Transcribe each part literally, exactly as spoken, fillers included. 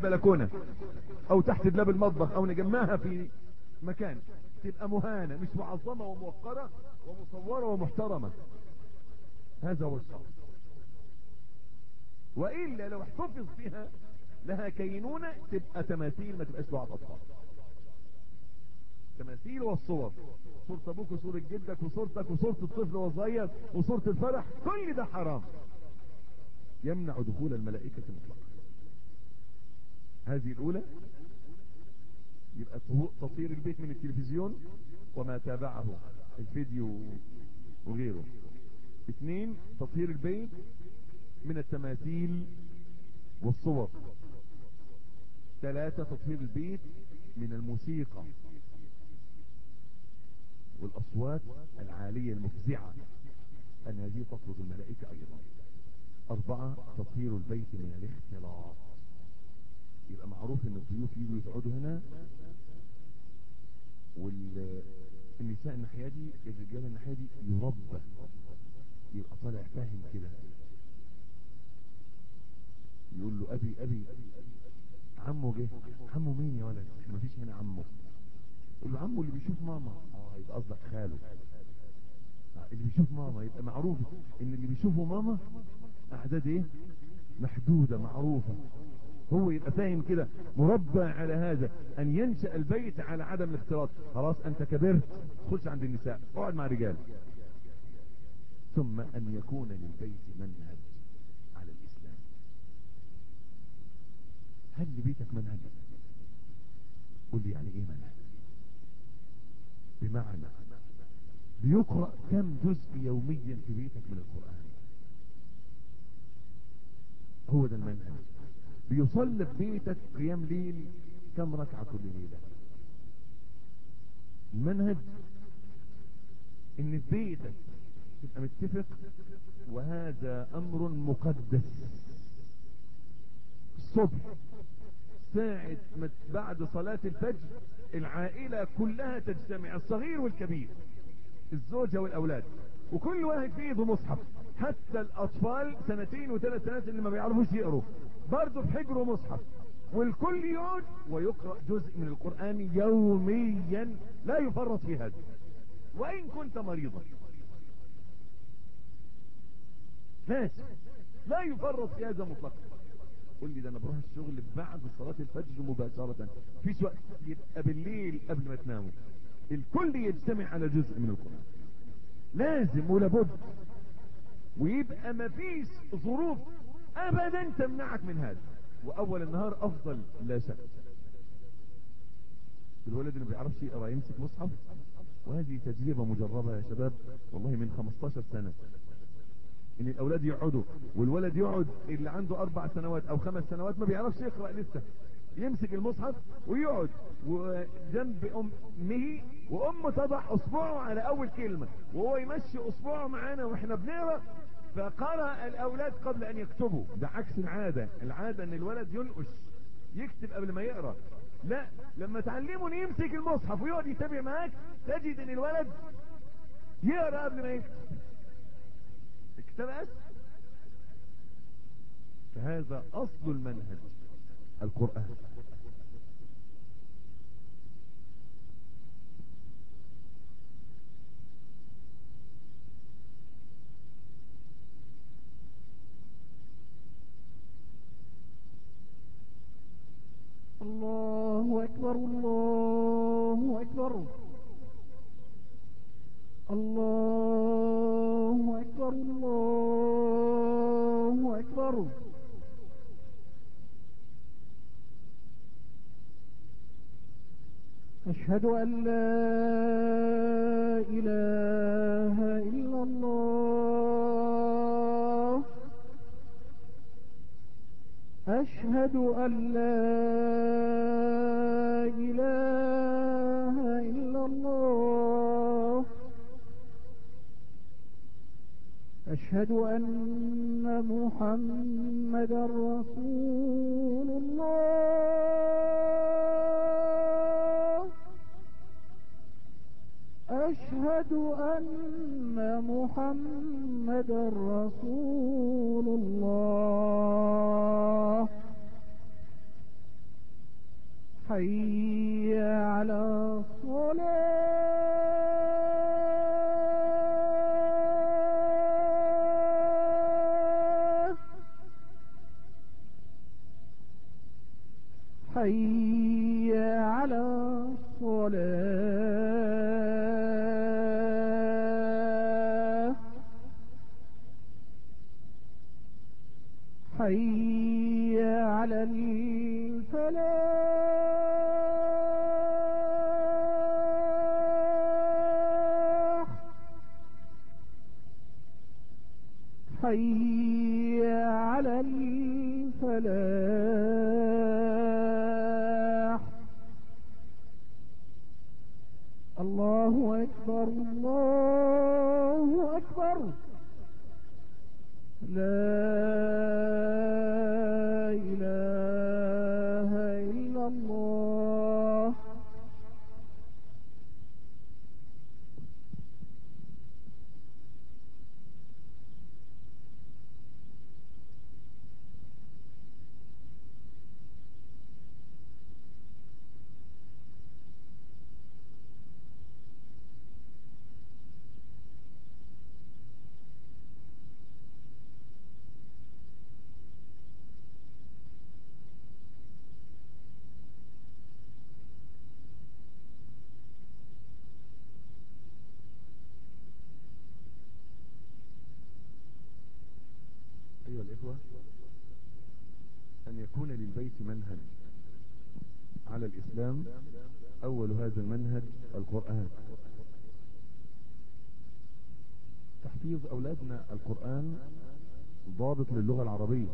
البلكونة او تحت دولاب المطبخ او نجمعها في مكان تبقى مهانة مش معظمة وموقرة ومصورة ومحترمة. هذا هو الشرع. وإلا لو احتفظ بها لها كينونة تبقى تماثيل ما تبقاش لعب أطفال. تماثيل والصور، صورة أبوك وصورة جدك وصورتك وصورة الطفل وصغير وصورة الفرح، كل ده حرام يمنع دخول الملائكة مطلقا. هذه الأولى. يبقى تطهير البيت من التلفزيون وما تابعه الفيديو وغيره. اثنين، تطهير البيت من التماثيل والصور. ثلاثة، تطهير البيت من الموسيقى والأصوات العالية المفزعة، أن هذه تطرد الملائكة أيضا. أربعة، تطهير البيت من الاختلاط. يبقى معروف ان الضيوف يجوا يقعدوا هنا والنساء الناحية دي الرجال الناحية دي يربى، يبقى طالع فاهم كده، يقول له ابي ابي عمه جه. عمه مين يا ولد؟ احنا مفيش هنا عمه. يقول له عمه اللي بيشوف ماما. اه يبقى قصدك خاله. اللي بيشوف ماما، يبقى معروف ان اللي بيشوفوا ماما اعداد ايه محدودة معروفة. هو يبقى فاهم كده، مربى على هذا، ان ينشأ البيت على عدم الاختلاط. خلاص انت كبرت، خش عند النساء، اقعد مع رجال. ثم ان يكون للبيت منهج على الاسلام. هل لبيتك منهج؟ قل لي يعني ايه منهج؟ بمعنى بيقرأ كم جزء يوميا في بيتك من القرآن؟ هو ده المنهج. بيصلي في بيتك قيام ليل كم ركعة كل ليلة؟ المنهج ان في بيتك تبقى متفق، وهذا امر مقدس. الصبح ساعة بعد صلاة الفجر العائلة كلها تجتمع، الصغير والكبير، الزوجة والاولاد، وكل واحد في ايده مصحف. حتى الاطفال سنتين وثلاث سنوات اللي ما بيعرفوش يقروا برضه في حجره مصحف، والكل يقعد ويقرأ جزء من القرآن يوميا، لا يفرط في هذا وإن كنت مريضا. لازم لا يفرط في هذا مطلقا. قل لي ده انا بروح الشغل بعد صلاة الفجر مباشرة، فيش وقت، يبقى بالليل قبل ما تناموا الكل يجتمع على جزء من القرآن، لازم ولابد. ويبقى ما فيش ظروف ابدا تمنعك من هذا، واول النهار افضل لا شك. الولد اللي ما بيعرفش يقرا يمسك مصحف، وهذه تجربة مجربة يا شباب والله من خمستاشر سنة، ان الاولاد يقعدوا والولد يقعد اللي عنده اربع سنوات او خمس سنوات ما بيعرفش يقرأ لسه، يمسك المصحف ويقعد وجنب امه، وامه تضع اصبعه على اول كلمة وهو يمشي اصبعه معانا واحنا بنقرأ، فقرأ الاولاد قبل ان يكتبوا. ده عكس العادة. العادة ان الولد ينقش يكتب قبل ما يقرأ. لا، لما تعلمه ان يمسك المصحف ويقعد يتابع معاك تجد ان الولد يقرأ قبل ما يكتب. اكتبت. فهذا اصل المنهج القرآن. الله أكبر الله أكبر الله أكبر الله أكبر. أشهد أن لا إله إلا الله. أشهد أن لا إله إلا الله. أشهد أن محمدا رسول الله. أشهد أن محمدا رسول الله. حي على الصلاة حي على الصلاة حي على الفلاح حي على الفلاح الله أكبر الله أكبر لا إله إلا الله. أيها الإخوة، أن يكون للبيت منهج على الإسلام، أول هذا المنهج القرآن. تحفيظ أولادنا القرآن ضابط للغة العربية.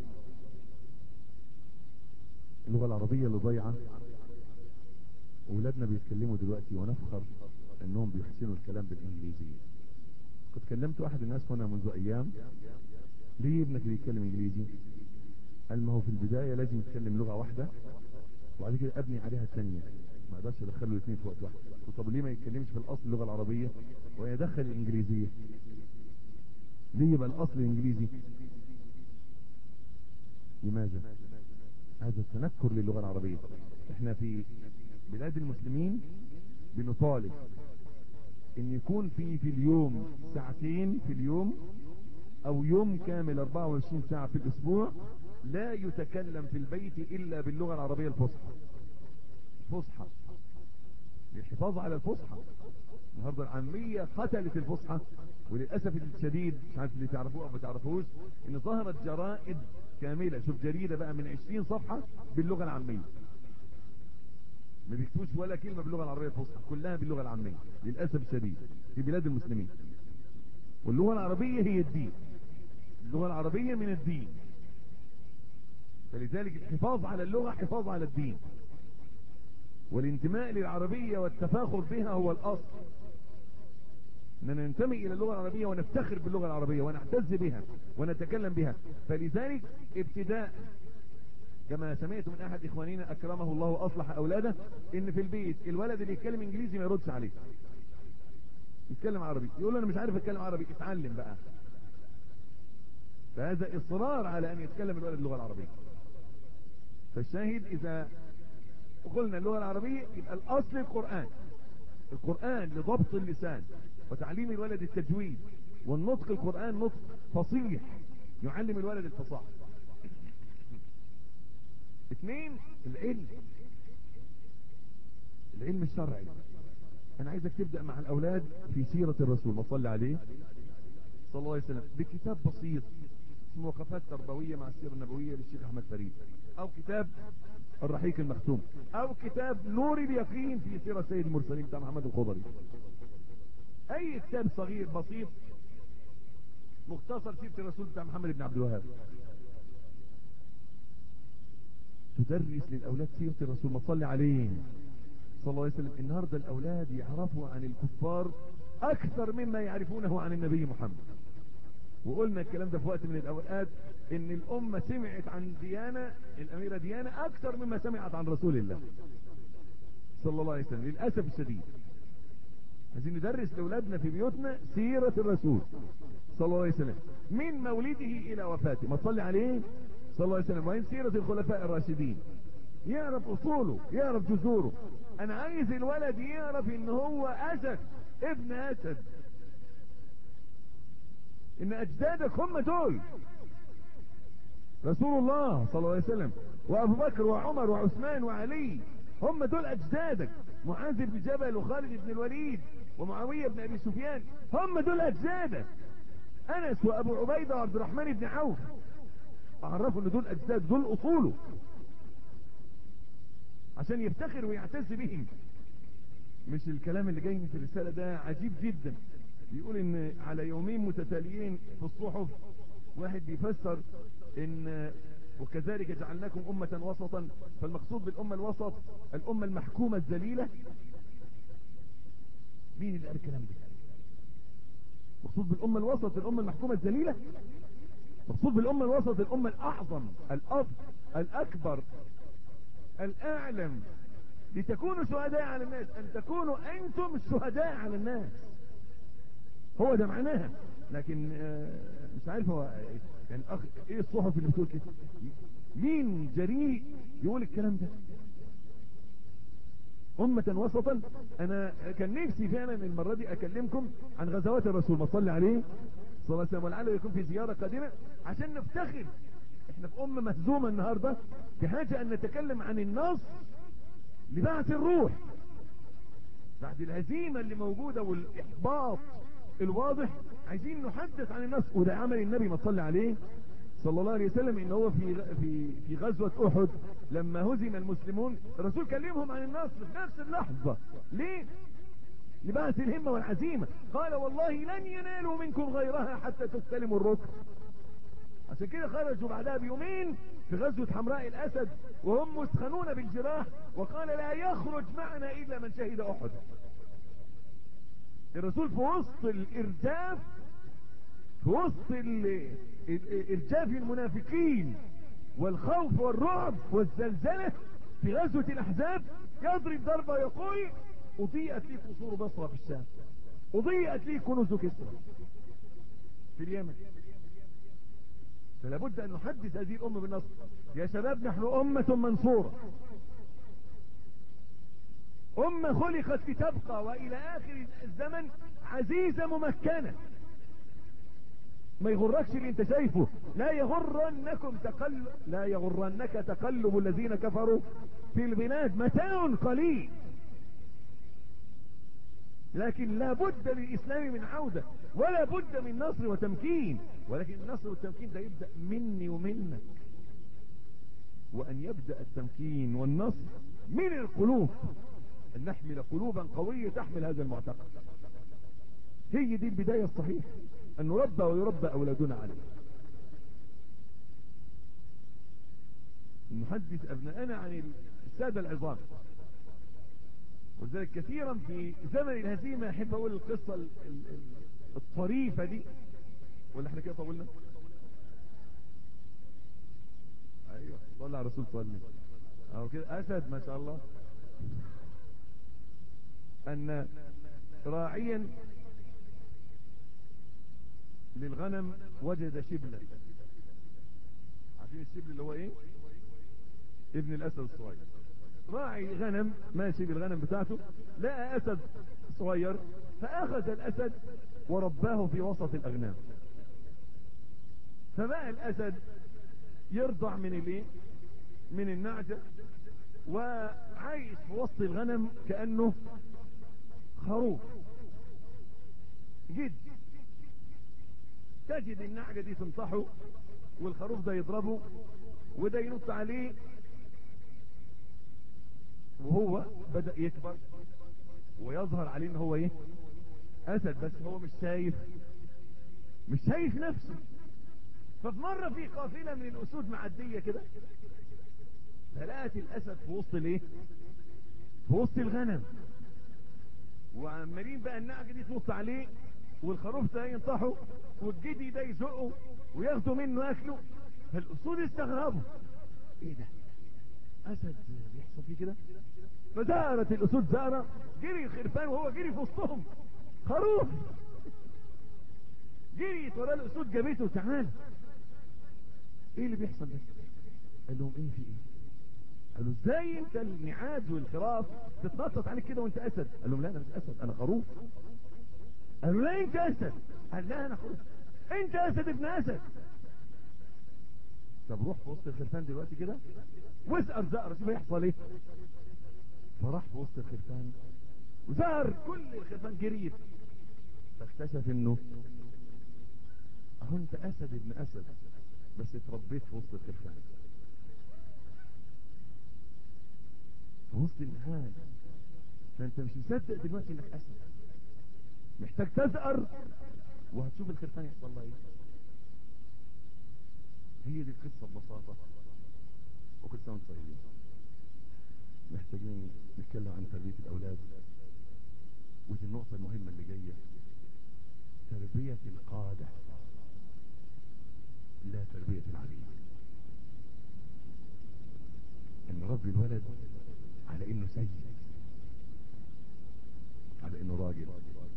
اللغة العربية اللي ضايعة، أولادنا بيتكلموا دلوقتي ونفخر أنهم بيحسنوا الكلام بالإنجليزية. كنت كلمت واحد الناس هنا منذ أيام، ليه ابنك بيتكلم إنجليزي؟ قال ما هو في البداية لازم يتكلم لغة واحدة وبعد كده أبني عليها الثانية، ما اقدرش ادخله الاثنين في وقت واحد. طب ليه ما يتكلمش في الأصل اللغة العربية ويدخل الإنجليزية؟ ليه يبقى الأصل الإنجليزي؟ لماذا؟ هذا التنكر للغة العربية. احنا في بلاد المسلمين بنطالب ان يكون في في اليوم ساعتين في اليوم او يوم كامل أربعة وعشرين ساعة في الاسبوع لا يتكلم في البيت الا باللغة العربية الفصحى. فصحى للحفاظ على الفصحى. النهارده العامية قتلت الفصحى، وللاسف الشديد مش عارف اللي تعرفوه او ما تعرفوش ان ظهرت جرائد كاملة، شوف جريدة بقى من عشرين صفحة باللغة العامية، ما بيكتبوش ولا كلمة باللغة العربية الفصحى، كلها باللغة العامية للاسف الشديد في بلاد المسلمين. واللغة العربية هي الدين، اللغة العربية من الدين، فلذلك الحفاظ على اللغة حفاظ على الدين، والانتماء للعربية والتفاخر بها هو الأصل، أننا ننتمي إلى اللغة العربية ونفتخر باللغة العربية ونحتز بها ونتكلم بها. فلذلك ابتداء كما سمعت من أحد إخواننا أكرمه الله وأصلح أولاده إن في البيت الولد اللي يتكلم إنجليزي ما يردش عليه، يتكلم عربي، يقول له أنا مش عارف أتكلم عربي، اتعلم بقى. فهذا إصرار على أن يتكلم الولد اللغة العربية. فالشاهد إذا قلنا اللغة العربية يبقى الأصل القرآن، القرآن لضبط اللسان وتعليم الولد التجويد والنطق. القرآن نطق فصيح يعلم الولد الفصاحة. اثنين، العلم، العلم الشرعي. أنا عايزك تبدأ مع الأولاد في سيرة الرسول، ما صلى عليه صلى الله عليه وسلم، بكتاب بسيط اسمه وقفات تربوية مع السيرة النبوية للشيخ أحمد فريد، أو كتاب الرحيق المختوم، أو كتاب نور اليقين في سيرة سيد المرسلين بتاع محمد الخضري. أي كتاب صغير بسيط مختصر سيرة الرسول بتاع محمد بن عبد الوهاب، تدرس للأولاد سيرة الرسول، ما صلى عليه صلى الله عليه وسلم. النهاردة الأولاد يعرفوا عن الكفار أكثر مما يعرفونه عن النبي محمد. وقلنا الكلام ده في وقت من الأوقات إن الأمة سمعت عن ديانة الأميرة ديانة أكثر مما سمعت عن رسول الله صلى الله عليه وسلم، للأسف الشديد. عايزين ندرس لأولادنا في بيوتنا سيرة الرسول صلى الله عليه وسلم من مولده إلى وفاته، ما تصلي عليه صلى الله عليه وسلم، وإن سيرة الخلفاء الراشدين يعرف اصوله، يعرف جذوره. انا عايز الولد يعرف ان هو اسد، ابن اسد، ان اجدادك هم دول رسول الله صلى الله عليه وسلم، وابو بكر وعمر وعثمان وعلي، هم دول اجدادك. معاذ بن جبل وخالد بن الوليد ومعاوية بن ابي سفيان، هم دول اجدادك. انس وابو عبيدة وعبد الرحمن بن عوف، اعرفوا ان دول اجداد، دول اصوله، عشان يفتخر ويعتز بهم. مش الكلام اللي جاي في الرسالة ده عجيب جدا. بيقول ان على يومين متتاليين في الصحف واحد بيفسر ان وكذلك جعلناكم امة وسطا، فالمقصود بالامة الوسط الامة المحكومة الذليلة. مين اللي قال الكلام ده؟ مقصود بالامة الوسط الامة المحكومة الذليلة؟ مقصود بالامة الوسط الامة الاعظم الافضل الاكبر الاعلم، لتكونوا شهداء على الناس، ان تكونوا انتم الشهداء على الناس، هو ده معناها. لكن مش عارف هو يعني أخ... ايه الصحف اللي بتقول كده؟ مين جريء يقول الكلام ده؟ أمة وسطا. أنا كان نفسي فعلا المرة دي أكلمكم عن غزوات الرسول، ما صلي عليه صلى الله عليه وسلم، ولعله يكون في زيارة قادمة عشان نفتخر. احنا في أمة مهزومة النهاردة، بحاجة أن نتكلم عن النصر لبعث الروح بعد الهزيمة اللي موجودة والإحباط الواضح. عايزين نحدث عن النصر، وده عمل النبي ما صلي عليه صلى الله عليه وسلم. ان هو في في في غزوة احد لما هزم المسلمون، الرسول كلمهم عن النصر في نفس اللحظة. ليه؟ لبعث الهمة والعزيمة. قال والله لن ينالوا منكم غيرها حتى تستلموا الركن. عشان كده خرجوا بعدها بيومين في غزوة حمراء الاسد وهم مسخنون بالجراح، وقال لا يخرج معنا الا من شهد احد. الرسول في وسط الارجاف، في وسط ارجاف المنافقين والخوف والرعب والزلزلة في غزوة الاحزاب، يضرب ضربة يقول اضيئت لي قصور بصرة في الشام، اضيئت لي كنوز كسرى في اليمن. فلا بد ان نحدث هذه الامة بالنصر. يا شباب نحن امة منصورة، امة خلقت لتبقى والى اخر الزمن عزيزة ممكنة. ما يغركش اللي انت شايفه، لا يغرنكم تقلب لا يغرنك تقلب الذين كفروا في البلاد، متاع قليل، لكن لا بد للاسلام من عودة، ولا بد من نصر وتمكين. ولكن النصر والتمكين ده يبدأ مني ومنك، وان يبدأ التمكين والنصر من القلوب، ان نحمل قلوبا قوية تحمل هذا المعتقد. هي دي البداية الصحيحة، ان نربى ويربى اولادنا عليه. نحدث ابنائنا عن السادة العظام. ولذلك كثيرا في زمن الهزيمة احب اقول القصة الطريفة دي، ولا احنا كده طولنا؟ ايوه صلى على الرسول صلى اهو كده اسد ما شاء الله. ان راعيا للغنم وجد شبلا. عارفين الشبل اللي هو ايه؟ ابن الاسد الصغير. راعي غنم ماشي بالغنم بتاعته، لقى اسد صغير، فاخذ الاسد ورباه في وسط الاغنام. فبقى الاسد يرضع من الايه؟ من النعجة، وعايش في وسط الغنم كأنه خروف جد. تجد النعجة دي تنطحه، والخروف ده يضربه، وده ينط عليه، وهو بدأ يكبر ويظهر عليه ان هو ايه؟ اسد، بس هو مش شايف مش شايف نفسه. ففي مرة في قافلة من الاسود معدية كده، فلقت الاسد في وسط الايه؟ في وسط الغنم، وعمالين بقى النعجة دي تنط عليه، والخروف ده ينطحه، والجدي ده يزقه وياخدوا منه اكله. فالاسود استغربوا، ايه ده؟ اسد بيحصل فيه كده؟ فزارت الاسود زارة، جري الخرفان وهو جري في وسطهم خروف، جري ورا الاسود جابته، تعال ايه اللي بيحصل ده؟ قال لهم ايه في ايه؟ قالوا ازاي انت النعاج والخراف تتنطط عليك كده وانت اسد؟ قال لهم لا انا مش اسد، انا خروف. قالوا لا انت اسد. قال لا انا خروف. انت اسد ابن اسد. طب روح في وسط الخرفان دلوقتي كده واسأل زهر شوف هيحصل ايه. فراح في وسط الخرفان وزهر كل الخرفان جريت، فاكتشف انه اهو انت اسد ابن اسد بس اتربيت في وسط الخرفان، في وسط النهاية. فانت مش مصدق دلوقتي انك اسد، محتاج تزقر وهتشوف الخرفان يحصل لها ايه. هي دي القصة ببساطة. وكل سنة وانتم طيبين. محتاجين نتكلم عن تربية الاولاد، ودي النقطة المهمة اللي جاية، تربية القادة لا تربية العبيد. ان ربي الولد على انه سيد، على انه راجل.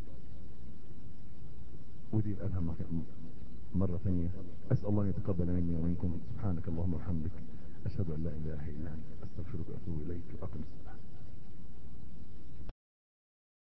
ودي الأهم مرة ثانية. أسأل الله أن يتقبل مني ومنكم. سبحانك اللهم وبحمدك، أشهد أن لا إله إلا أنت، أستغفرك وأتوب إليك، وأقم الصلاة.